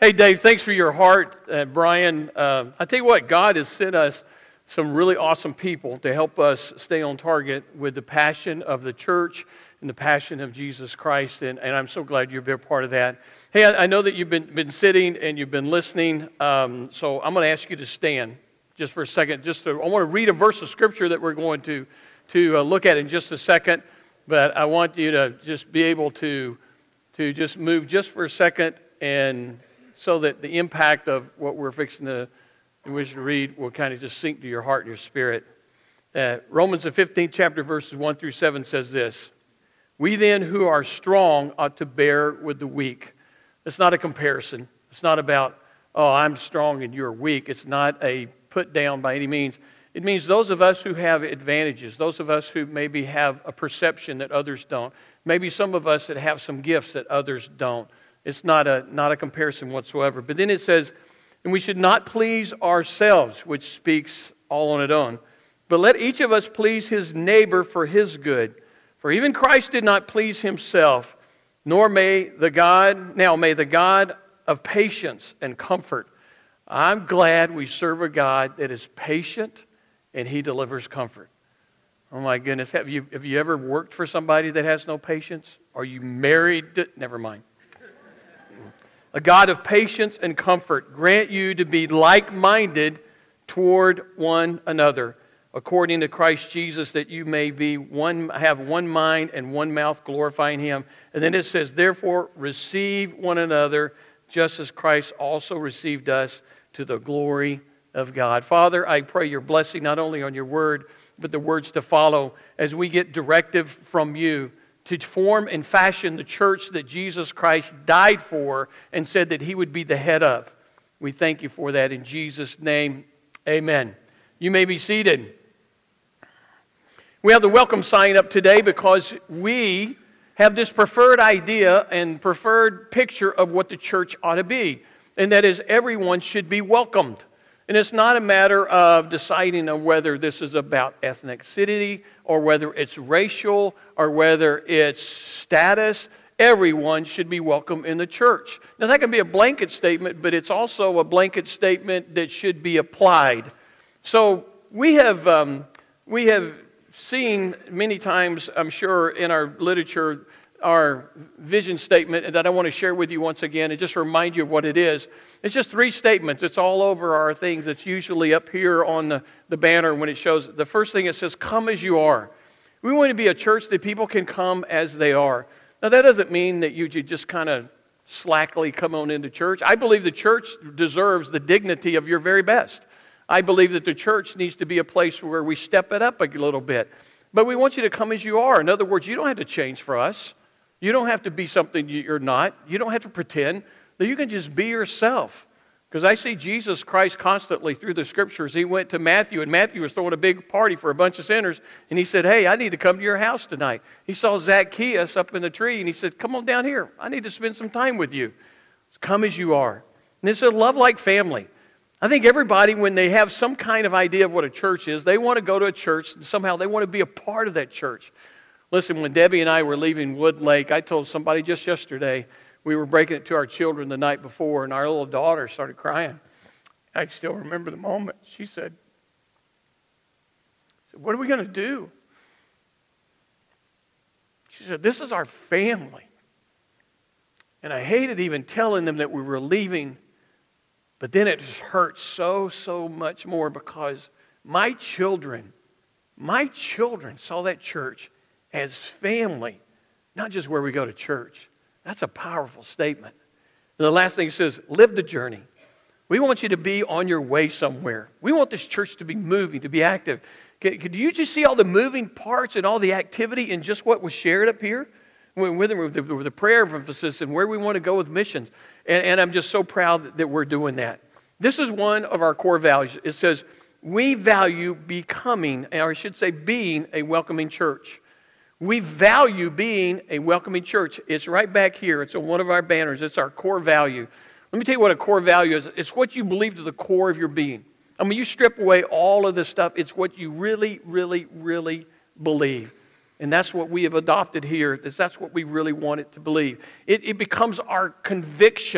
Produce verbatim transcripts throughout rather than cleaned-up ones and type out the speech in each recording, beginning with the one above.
Hey, Dave, thanks for your heart. Uh, Brian, uh, I tell you what, God has sent us some really awesome people to help us stay on target with the passion of the church and the passion of Jesus Christ, and, and I'm so glad you're a part of that. Hey, I, I know that you've been, been sitting and you've been listening, um, so I'm going to ask you to stand just for a second. Just to, I want to read a verse of Scripture that we're going to, to uh, look at in just a second, but I want you to just be able to, to just move just for a second, and so that the impact of what we're fixing to, wish to read will kind of just sink to your heart and your spirit. Uh, Romans the fifteenth chapter, verses one through seven says this: "We then who are strong ought to bear with the weak." It's not a comparison. It's not about, oh, I'm strong and you're weak. It's not a put down by any means. It means those of us who have advantages, those of us who maybe have a perception that others don't, maybe some of us that have some gifts that others don't. It's not a not a comparison whatsoever. But then it says, "And we should not please ourselves," which speaks all on its own, "but let each of us please his neighbor for his good. For even Christ did not please himself, nor may the God, now may the God of patience and comfort." I'm glad we serve a God that is patient and he delivers comfort. Oh my goodness, have you have you ever worked for somebody that has no patience? Are you married to, never mind. "A God of patience and comfort grant you to be like-minded toward one another, according to Christ Jesus, that you may be one, have one mind and one mouth glorifying Him." And then it says, "Therefore receive one another, just as Christ also received us, to the glory of God." Father, I pray your blessing not only on your word, but the words to follow as we get directive from you to form and fashion the church that Jesus Christ died for and said that He would be the head of. We thank you for that in Jesus' name. Amen. You may be seated. We have the welcome sign up today because we have this preferred idea and preferred picture of what the church ought to be, and that is everyone should be welcomed. And it's not a matter of deciding on whether this is about ethnicity or whether it's racial or whether it's status. Everyone should be welcome in the church. Now that can be a blanket statement, but it's also a blanket statement that should be applied. So we have um, we have seen many times, I'm sure, in our literature, our vision statement that I want to share with you once again and just remind you of what it is. It's just three statements. It's all over our things. It's usually up here on the, the banner when it shows. The first thing it says, "Come as you are." We want to be a church that people can come as they are. Now that doesn't mean that you just kind of slackly come on into church. I believe the church deserves the dignity of your very best. I believe that the church needs to be a place where we step it up a little bit. But we want you to come as you are. In other words, you don't have to change for us. You don't have to be something you're not. You don't have to pretend. That you can just be yourself. Because I see Jesus Christ constantly through the Scriptures. He went to Matthew, and Matthew was throwing a big party for a bunch of sinners. And he said, "Hey, I need to come to your house tonight." He saw Zacchaeus up in the tree, and he said, "Come on down here. I need to spend some time with you." Come as you are. And it's a love like family. I think everybody, when they have some kind of idea of what a church is, they want to go to a church, and somehow they want to be a part of that church. Listen, when Debbie and I were leaving Wood Lake, I told somebody just yesterday, we were breaking it to our children the night before, and our little daughter started crying. I still remember the moment. She said, "What are we going to do?" She said, "This is our family." And I hated even telling them that we were leaving, but then it just hurt so, so much more because my children, my children saw that church as family, not just where we go to church. That's a powerful statement. And the last thing it says, live the journey. We want you to be on your way somewhere. We want this church to be moving, to be active. Could you just see all the moving parts and all the activity in just what was shared up here? With the, with the prayer of emphasis and where we want to go with missions. And, and I'm just so proud that, that we're doing that. This is one of our core values. It says, we value becoming, or I should say being, a welcoming church. We value being a welcoming church. It's right back here. It's on one of our banners. It's our core value. Let me tell you what a core value is. It's what you believe to the core of your being. I mean, you strip away all of this stuff. It's what you really, really, really believe. And that's what we have adopted here. That's what we really want it to believe. It, it becomes our conviction.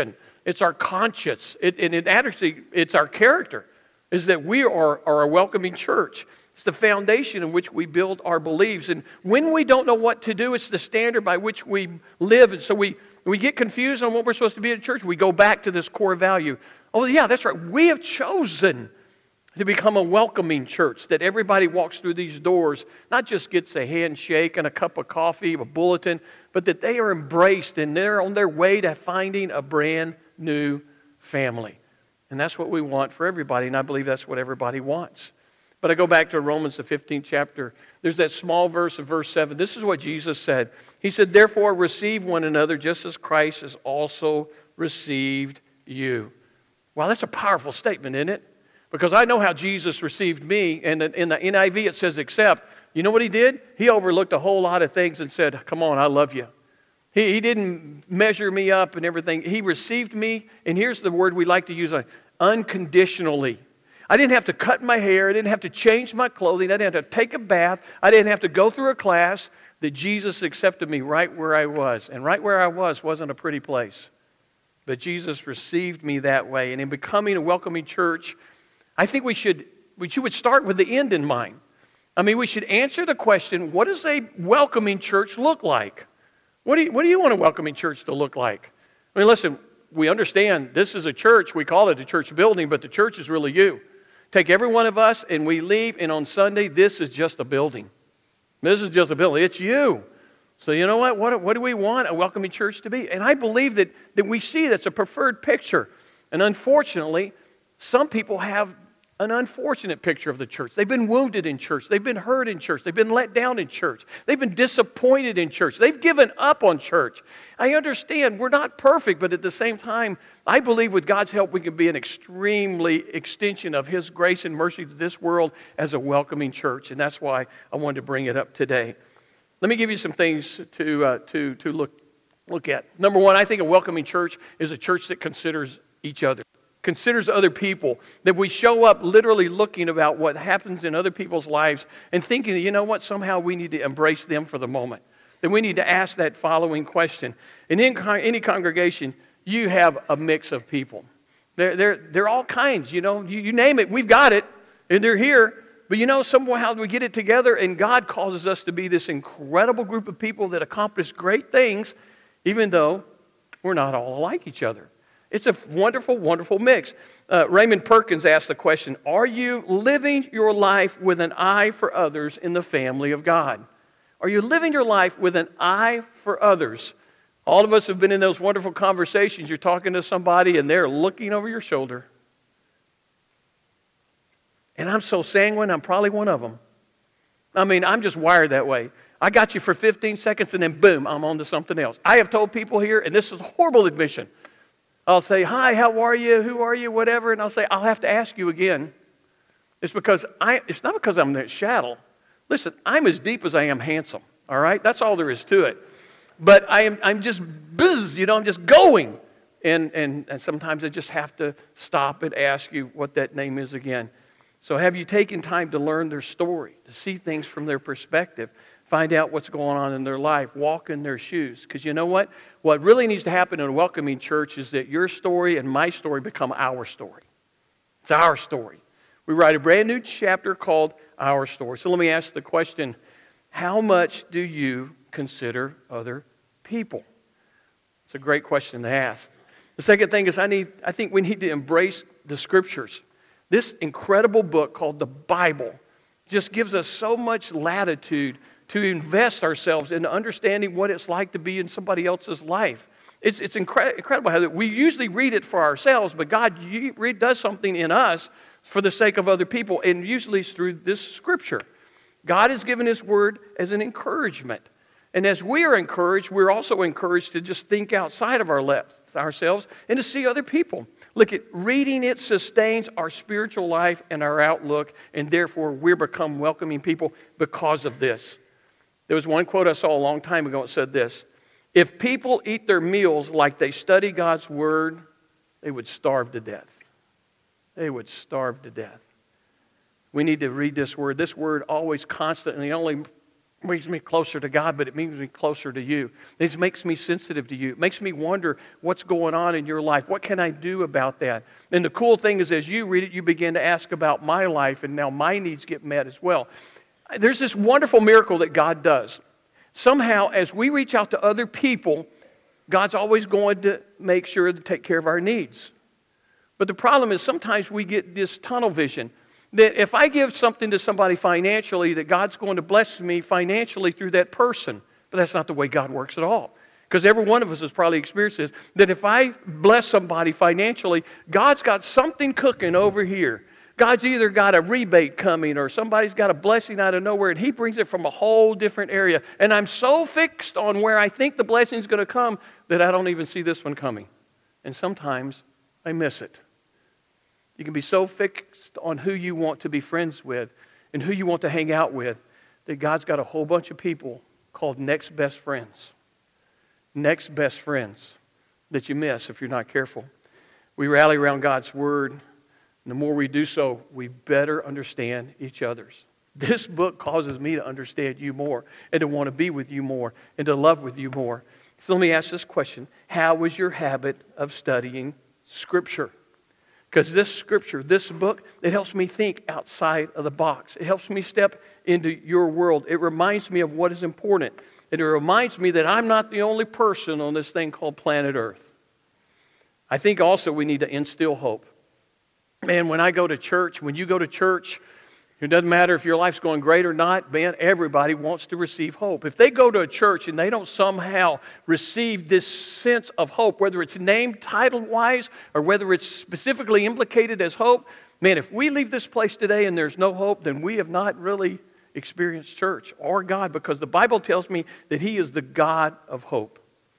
It's our conscience. It, and it actually, it's our character, is that we are, are a welcoming church. It's the foundation in which we build our beliefs. And when we don't know what to do, it's the standard by which we live. And so we, we get confused on what we're supposed to be at church. We go back to this core value. Oh, yeah, that's right. We have chosen to become a welcoming church, that everybody walks through these doors, not just gets a handshake and a cup of coffee, a bulletin, but that they are embraced and they're on their way to finding a brand new family. And that's what we want for everybody, and I believe that's what everybody wants. But I go back to Romans, the fifteenth chapter. There's that small verse of verse seven. This is what Jesus said. He said, therefore receive one another just as Christ has also received you. Wow, that's a powerful statement, isn't it? Because I know how Jesus received me, and in the N I V it says except. You know what he did? He overlooked a whole lot of things and said, come on, I love you. He, he didn't measure me up and everything. He received me, and here's the word we like to use, unconditionally. I didn't have to cut my hair. I didn't have to change my clothing. I didn't have to take a bath. I didn't have to go through a class. That Jesus accepted me right where I was. And right where I was wasn't a pretty place. But Jesus received me that way. And in becoming a welcoming church, I think we should, we would start with the end in mind. I mean, we should answer the question, what does a welcoming church look like? What do you, what do you want a welcoming church to look like? I mean, listen, we understand this is a church. We call it a church building, but the church is really you. Take every one of us and we leave, and on Sunday, this is just a building. This is just a building. It's you. So you know what? What, what do we want a welcoming church to be? And I believe that, that we see that's a preferred picture. And unfortunately, some people have an unfortunate picture of the church. They've been wounded in church. They've been hurt in church. They've been let down in church. They've been disappointed in church. They've given up on church. I understand we're not perfect, but at the same time, I believe with God's help we can be an extremely extension of His grace and mercy to this world as a welcoming church. And that's why I wanted to bring it up today. Let me give you some things to, uh, to, to look, look at. Number one, I think a welcoming church is a church that considers each other. Considers other people, that we show up literally looking about what happens in other people's lives and thinking that, you know what, somehow we need to embrace them for the moment. That we need to ask that following question. And in any congregation, you have a mix of people. They're, they're, they're all kinds, you know, you, you name it, we've got it, and they're here. But you know, somehow we get it together, and God causes us to be this incredible group of people that accomplish great things, even though we're not all like each other. It's a wonderful, wonderful mix. Uh, Raymond Perkins asked the question, are you living your life with an eye for others in the family of God? Are you living your life with an eye for others? All of us have been in those wonderful conversations. You're talking to somebody and they're looking over your shoulder. And I'm so sanguine, I'm probably one of them. I mean, I'm just wired that way. I got you for fifteen seconds and then boom, I'm on to something else. I have told people here, and this is a horrible admission, I'll say, hi, how are you? Who are you? Whatever. And I'll say, I'll have to ask you again. It's because I, it's not because I'm that shallow. Listen, I'm as deep as I am handsome. All right? That's all there is to it. But I am, I'm just buzz, you know, I'm just going. And, and, and sometimes I just have to stop and ask you what that name is again. So have you taken time to learn their story, to see things from their perspective? Find out what's going on in their life. Walk in their shoes. Because you know what? What really needs to happen in a welcoming church is that your story and my story become our story. It's our story. We write a brand new chapter called Our Story. So let me ask the question, how much do you consider other people? It's a great question to ask. The second thing is I need. I think we need to embrace the Scriptures. This incredible book called the Bible just gives us so much latitude to invest ourselves in understanding what it's like to be in somebody else's life. It's, it's incre- incredible how we usually read it for ourselves, but God read, does something in us for the sake of other people, and usually it's through this Scripture. God has given His Word as an encouragement. And as we are encouraged, we're also encouraged to just think outside of our left, ourselves and to see other people. Look, at reading it sustains our spiritual life and our outlook, and therefore we become welcoming people because of this. There was one quote I saw a long time ago. It said this, if people eat their meals like they study God's Word, they would starve to death. They would starve to death. We need to read this Word. This Word always constantly only brings me closer to God, but it brings me closer to you. It makes me sensitive to you. It makes me wonder what's going on in your life. What can I do about that? And the cool thing is, as you read it, you begin to ask about my life, and now my needs get met as well. There's this wonderful miracle that God does. Somehow, as we reach out to other people, God's always going to make sure to take care of our needs. But the problem is sometimes we get this tunnel vision that if I give something to somebody financially, that God's going to bless me financially through that person. But that's not the way God works at all. Because every one of us has probably experienced this, that if I bless somebody financially, God's got something cooking over here. God's either got a rebate coming or somebody's got a blessing out of nowhere, and He brings it from a whole different area. And I'm so fixed on where I think the blessing's going to come that I don't even see this one coming. And sometimes I miss it. You can be so fixed on who you want to be friends with and who you want to hang out with that God's got a whole bunch of people called next best friends. Next best friends that you miss if you're not careful. We rally around God's Word, and the more we do so, we better understand each other's. This book causes me to understand you more and to want to be with you more and to love with you more. So let me ask this question. How is your habit of studying Scripture? Because this Scripture, this book, it helps me think outside of the box. It helps me step into your world. It reminds me of what is important. And it reminds me that I'm not the only person on this thing called planet Earth. I think also we need to instill hope. Man, when I go to church, when you go to church, it doesn't matter if your life's going great or not, man, everybody wants to receive hope. If they go to a church and they don't somehow receive this sense of hope, whether it's named title-wise or whether it's specifically implicated as hope, man, if we leave this place today and there's no hope, then we have not really experienced church or God, because the Bible tells me that He is the God of hope.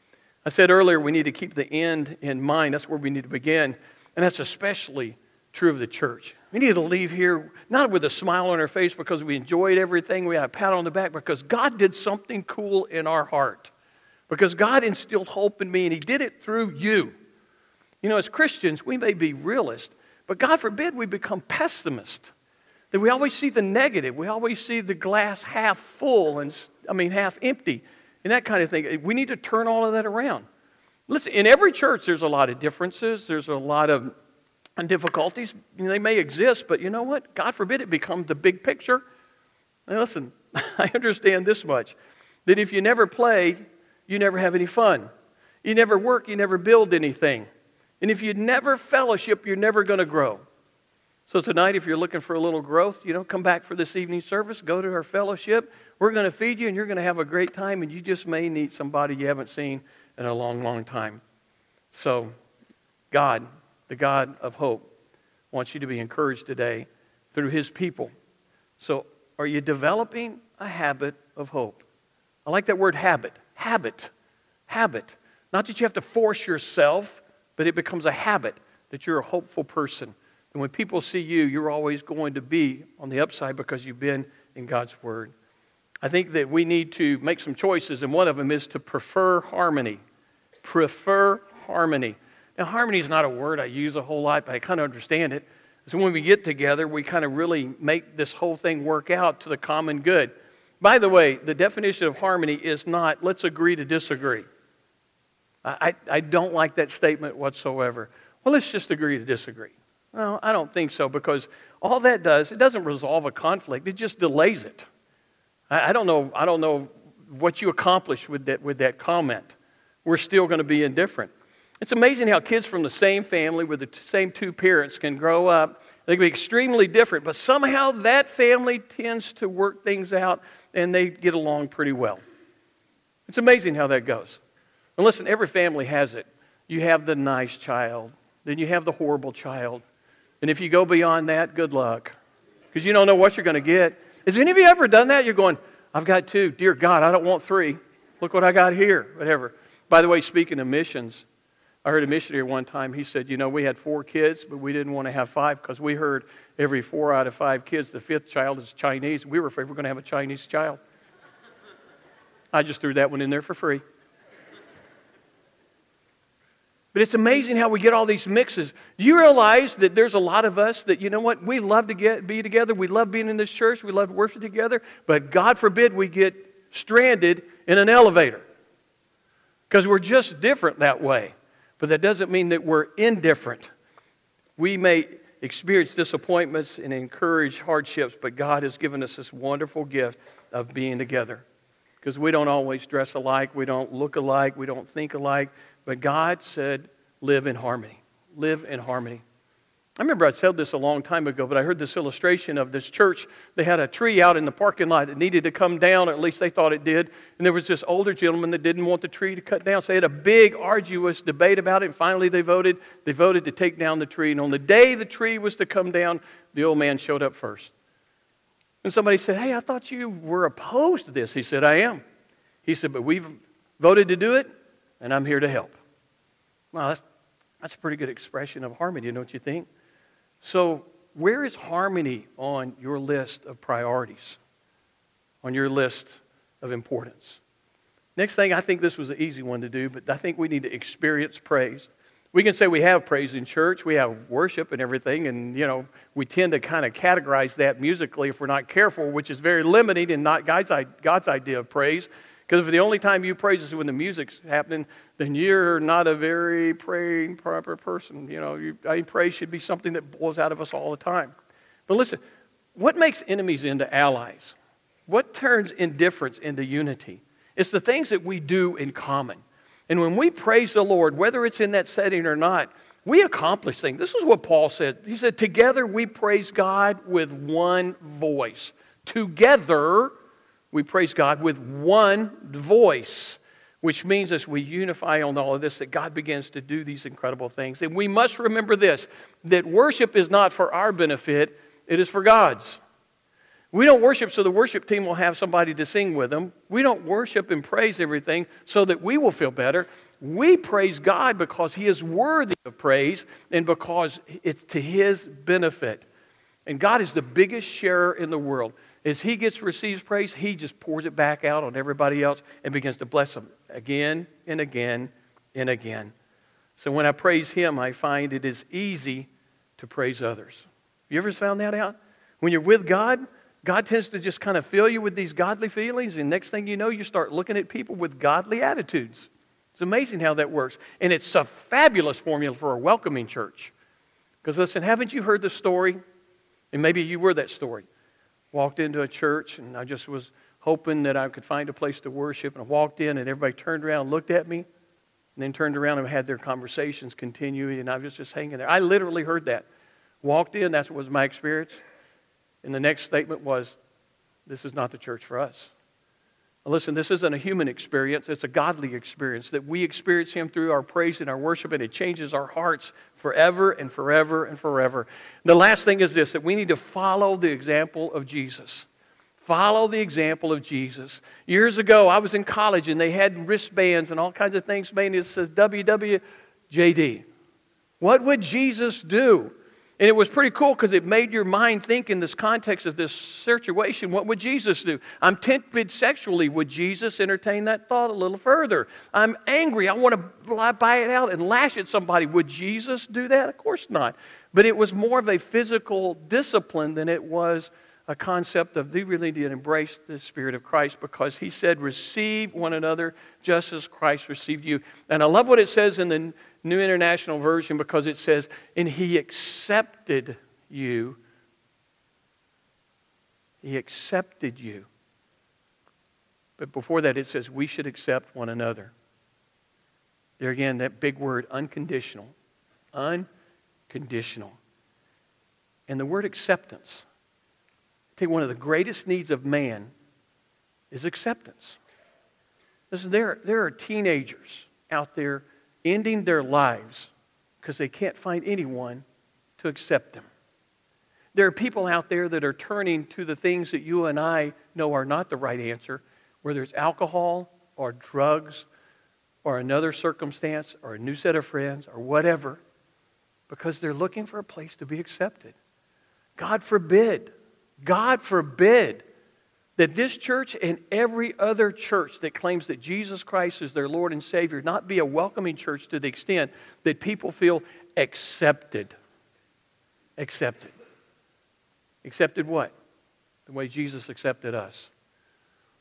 I said earlier we need to keep the end in mind. That's where we need to begin, and that's especially true of the church. We need to leave here not with a smile on our face because we enjoyed everything, we had a pat on the back, because God did something cool in our heart. Because God instilled hope in me, and He did it through you. You know, as Christians, we may be realists, but God forbid we become pessimists. That we always see the negative. We always see the glass half full and, I mean, half empty, and that kind of thing. We need to turn all of that around. Listen, in every church, there's a lot of differences. There's a lot of and difficulties. They may exist, but you know what? God forbid it become the big picture. Now listen, I understand this much, that if you never play, you never have any fun. You never work, you never build anything. And if you never fellowship, you're never going to grow. So tonight, if you're looking for a little growth, you know, come back for this evening service, go to our fellowship. We're going to feed you, and you're going to have a great time, and you just may meet somebody you haven't seen in a long, long time. So, God, the God of hope, wants you to be encouraged today through His people. So, are you developing a habit of hope? I like that word habit. Habit. Habit. Not that you have to force yourself, but it becomes a habit that you're a hopeful person. And when people see you, you're always going to be on the upside because you've been in God's Word. I think that we need to make some choices, and one of them is to prefer harmony. Prefer harmony. Now, harmony is not a word I use a whole lot, but I kind of understand it. So when we get together, we kind of really make this whole thing work out to the common good. By the way, the definition of harmony is not, let's agree to disagree. I, I don't like that statement whatsoever. Well, let's just agree to disagree. No, I don't think so, because all that does, it doesn't resolve a conflict. It just delays it. I, I don't know. I don't know what you accomplished with that with that comment. We're still going to be indifferent. It's amazing how kids from the same family with the same two parents can grow up. They can be extremely different, but somehow that family tends to work things out and they get along pretty well. It's amazing how that goes. And listen, every family has it. You have the nice child, then you have the horrible child. And if you go beyond that, good luck. Because you don't know what you're going to get. Has any of you ever done that? You're going, I've got two. Dear God, I don't want three. Look what I got here. Whatever. By the way, speaking of missions, I heard a missionary one time, he said, you know, we had four kids, but we didn't want to have five because we heard every four out of five kids, the fifth child is Chinese. We were afraid we were going to have a Chinese child. I just threw that one in there for free. But it's amazing how we get all these mixes. Do you realize that there's a lot of us that, you know what, we love to get be together. We love being in this church. We love to worship together. But God forbid we get stranded in an elevator. Because we're just different that way. But that doesn't mean that we're indifferent. We may experience disappointments and encourage hardships, but God has given us this wonderful gift of being together. Because we don't always dress alike, we don't look alike, we don't think alike, but God said, live in harmony. Live in harmony. I remember I'd said this a long time ago, but I heard this illustration of this church. They had a tree out in the parking lot that needed to come down, or at least they thought it did. And there was this older gentleman that didn't want the tree to cut down. So they had a big, arduous debate about it. And finally they voted. They voted to take down the tree. And on the day the tree was to come down, the old man showed up first. And somebody said, hey, I thought you were opposed to this. He said, I am. He said, but we've voted to do it, and I'm here to help. Well, that's, that's a pretty good expression of harmony, don't you think? So, where is harmony on your list of priorities? On your list of importance? Next thing, I think this was an easy one to do, but I think we need to experience praise. We can say we have praise in church, we have worship and everything, and, you know, we tend to kind of categorize that musically if we're not careful, which is very limiting and not God's, God's idea of praise. Because if the only time you praise is when the music's happening, then you're not a very praying, proper person. You know, you, I mean, praise should be something that blows out of us all the time. But listen, what makes enemies into allies? What turns indifference into unity? It's the things that we do in common. And when we praise the Lord, whether it's in that setting or not, we accomplish things. This is what Paul said. He said, together we praise God with one voice. Together we praise God with one voice, which means as we unify on all of this, that God begins to do these incredible things. And we must remember this, that worship is not for our benefit, it is for God's. We don't worship so the worship team will have somebody to sing with them. We don't worship and praise everything so that we will feel better. We praise God because He is worthy of praise and because it's to His benefit. And God is the biggest sharer in the world. As He gets receives praise, He just pours it back out on everybody else and begins to bless them again and again and again. So when I praise Him, I find it is easy to praise others. You ever found that out? When you're with God, God tends to just kind of fill you with these godly feelings, and next thing you know, you start looking at people with godly attitudes. It's amazing how that works. And it's a fabulous formula for a welcoming church. Because listen, haven't you heard the story? And maybe you were that story. Walked into a church, and I just was hoping that I could find a place to worship. And I walked in, and everybody turned around and looked at me, and then turned around and had their conversations continue, and I was just hanging there. I literally heard that. Walked in, that was my experience. And the next statement was, this is not the church for us. Now listen, this isn't a human experience. It's a godly experience that we experience Him through our praise and our worship, and it changes our hearts forever and forever and forever. The last thing is this, that we need to follow the example of Jesus. Follow the example of Jesus. Years ago, I was in college, and they had wristbands and all kinds of things made, and it says W W J D. What would Jesus do? And it was pretty cool because it made your mind think in this context of this situation, what would Jesus do? I'm tempted sexually. Would Jesus entertain that thought a little further? I'm angry. I want to buy it out and lash at somebody. Would Jesus do that? Of course not. But it was more of a physical discipline than it was a concept of, do you really need to embrace the Spirit of Christ? Because He said, receive one another just as Christ received you. And I love what it says in the New International Version, because it says, and He accepted you. He accepted you. But before that it says, we should accept one another. There again, that big word, unconditional. Unconditional. And the word acceptance. I tell you, one of the greatest needs of man is acceptance. Listen, there, there are teenagers out there ending their lives because they can't find anyone to accept them. There are people out there that are turning to the things that you and I know are not the right answer, whether it's alcohol or drugs or another circumstance or a new set of friends or whatever, because they're looking for a place to be accepted. God forbid, God forbid that this church and every other church that claims that Jesus Christ is their Lord and Savior not be a welcoming church to the extent that people feel accepted. Accepted. Accepted what? The way Jesus accepted us.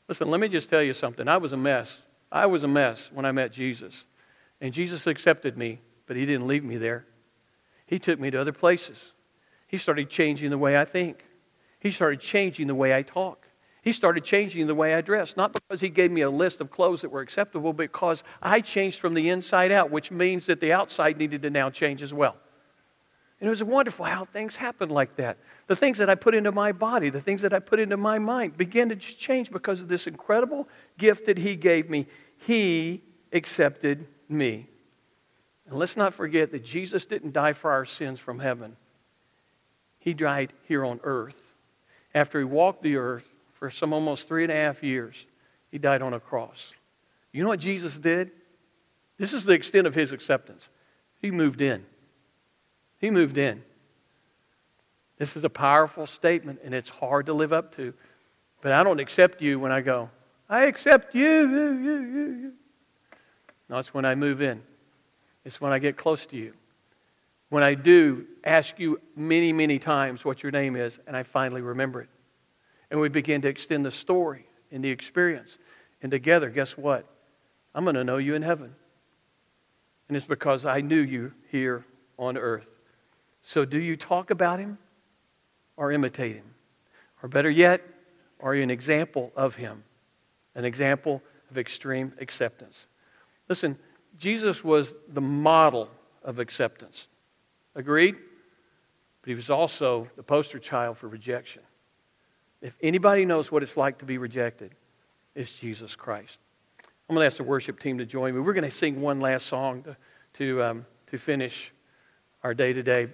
Listen, let me just tell you something. I was a mess. I was a mess when I met Jesus. And Jesus accepted me, but He didn't leave me there. He took me to other places. He started changing the way I think. He started changing the way I talk. He started changing the way I dress. Not because He gave me a list of clothes that were acceptable, but because I changed from the inside out, which means that the outside needed to now change as well. And it was wonderful how things happened like that. The things that I put into my body, the things that I put into my mind began to just change because of this incredible gift that He gave me. He accepted me. And let's not forget that Jesus didn't die for our sins from heaven. He died here on earth. After He walked the earth for some almost three and a half years, He died on a cross. You know what Jesus did? This is the extent of His acceptance. He moved in. He moved in. This is a powerful statement, and it's hard to live up to. But I don't accept you when I go, I accept you, you, you, you, you. No, it's when I move in. It's when I get close to you. When I do ask you many, many times what your name is, and I finally remember it. And we begin to extend the story and the experience. And together, guess what? I'm going to know you in heaven. And it's because I knew you here on earth. So do you talk about Him or imitate Him? Or better yet, are you an example of Him? An example of extreme acceptance. Listen, Jesus was the model of acceptance. Agreed? But He was also the poster child for rejection. If anybody knows what it's like to be rejected, it's Jesus Christ. I'm going to ask the worship team to join me. We're going to sing one last song to, to, um, to finish our day today.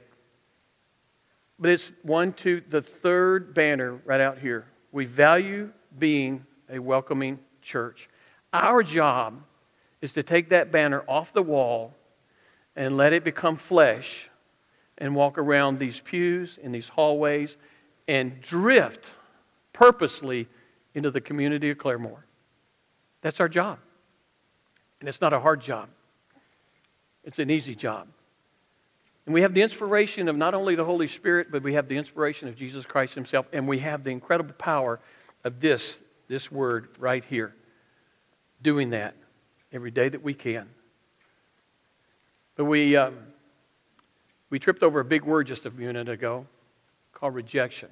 But it's one, two, the third banner right out here. We value being a welcoming church. Our job is to take that banner off the wall and let it become flesh and walk around these pews and these hallways and drift purposely into the community of Claremore. That's our job. And it's not a hard job. It's an easy job. And we have the inspiration of not only the Holy Spirit, but we have the inspiration of Jesus Christ Himself, and we have the incredible power of this, this word right here. Doing that every day that we can. But we, um, we tripped over a big word just a minute ago called rejection.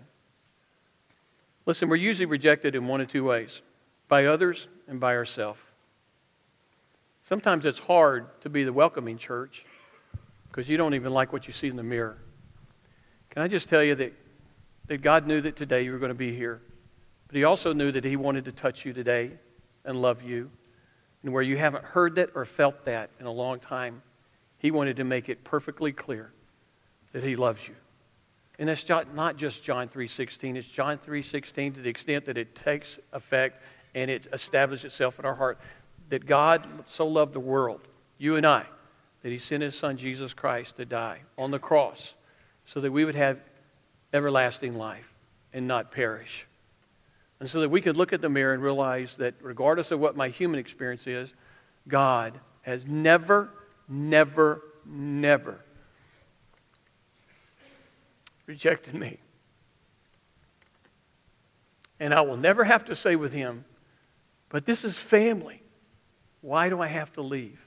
Listen, we're usually rejected in one of two ways. By others and by ourselves. Sometimes it's hard to be the welcoming church because you don't even like what you see in the mirror. Can I just tell you that, that God knew that today you were going to be here. But He also knew that He wanted to touch you today and love you. And where you haven't heard that or felt that in a long time, He wanted to make it perfectly clear that He loves you. And it's not just John three sixteen. It's John three sixteen to the extent that it takes effect and it establishes itself in our heart. That God so loved the world, you and I, that He sent His Son Jesus Christ to die on the cross so that we would have everlasting life and not perish. And so that we could look at the mirror and realize that regardless of what my human experience is, God has never, never, never rejected me. And I will never have to say with Him, but this is family. Why do I have to leave?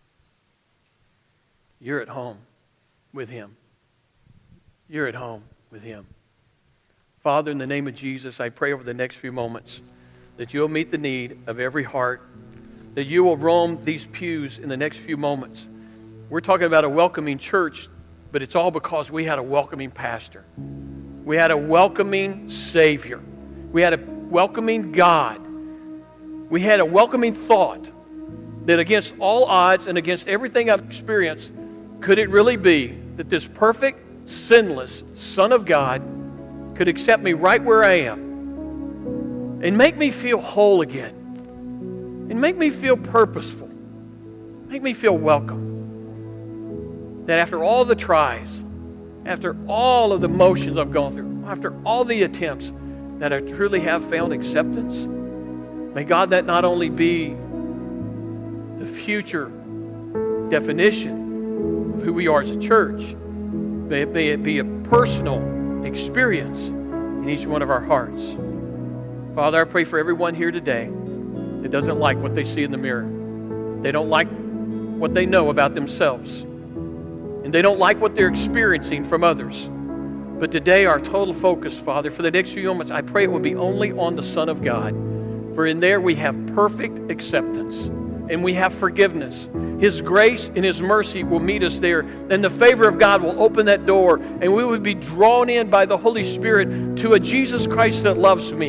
You're at home with Him. You're at home with Him. Father, in the name of Jesus, I pray over the next few moments that You'll meet the need of every heart, that You will roam these pews in the next few moments. We're talking about a welcoming church, but it's all because we had a welcoming pastor. We had a welcoming Savior. We had a welcoming God. We had a welcoming thought that against all odds and against everything I've experienced, could it really be that this perfect, sinless Son of God could accept me right where I am and make me feel whole again and make me feel purposeful, make me feel welcome. That after all the tries, after all of the motions I've gone through, after all the attempts, that I truly have found acceptance. May God that not only be the future definition of who we are as a church, may it, may it be a personal experience in each one of our hearts. Father, I pray for everyone here today that doesn't like what they see in the mirror. They don't like what they know about themselves. And they don't like what they're experiencing from others. But today, our total focus, Father, for the next few moments, I pray it will be only on the Son of God. For in there we have perfect acceptance. And we have forgiveness. His grace and His mercy will meet us there. And the favor of God will open that door. And we will be drawn in by the Holy Spirit to a Jesus Christ that loves me.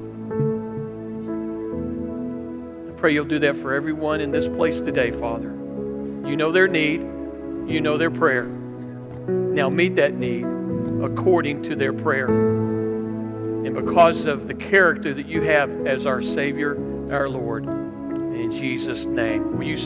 I pray You'll do that for everyone in this place today, Father. You know their need. You know their prayer. Now meet that need according to their prayer. And because of the character that You have as our Savior, our Lord. In Jesus' name. Will you